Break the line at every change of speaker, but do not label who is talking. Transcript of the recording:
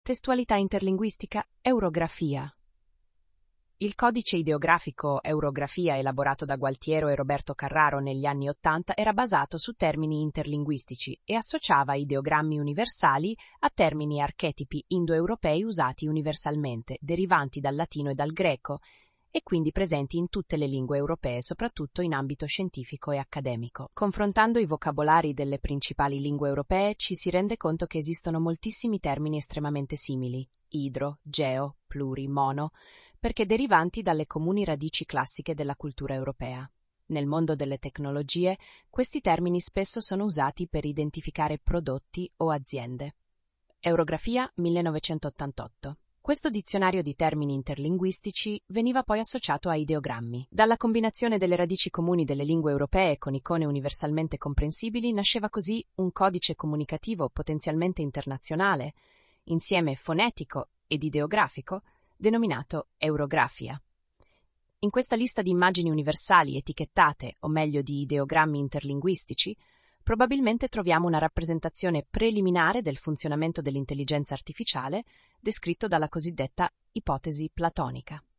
Testualità interlinguistica, eurografia. Il codice ideografico Eurografia elaborato da Gualtiero e Roberto Carraro negli anni '80 era basato su termini interlinguistici e associava ideogrammi universali a termini archetipi indoeuropei usati universalmente, derivanti dal latino e dal greco, e quindi presenti in tutte le lingue europee, soprattutto in ambito scientifico e accademico. Confrontando i vocabolari delle principali lingue europee, ci si rende conto che esistono moltissimi termini estremamente simili, idro, geo, pluri, mono, perché derivanti dalle comuni radici classiche della cultura europea. Nel mondo delle tecnologie, questi termini spesso sono usati per identificare prodotti o aziende. Eurografia 1988. Questo dizionario di termini interlinguistici veniva poi associato a ideogrammi. Dalla combinazione delle radici comuni delle lingue europee con icone universalmente comprensibili nasceva così un codice comunicativo potenzialmente internazionale, insieme fonetico ed ideografico, denominato Eurografia. In questa lista di immagini universali etichettate, o meglio di ideogrammi interlinguistici, probabilmente troviamo una rappresentazione preliminare del funzionamento dell'intelligenza artificiale descritto dalla cosiddetta ipotesi platonica.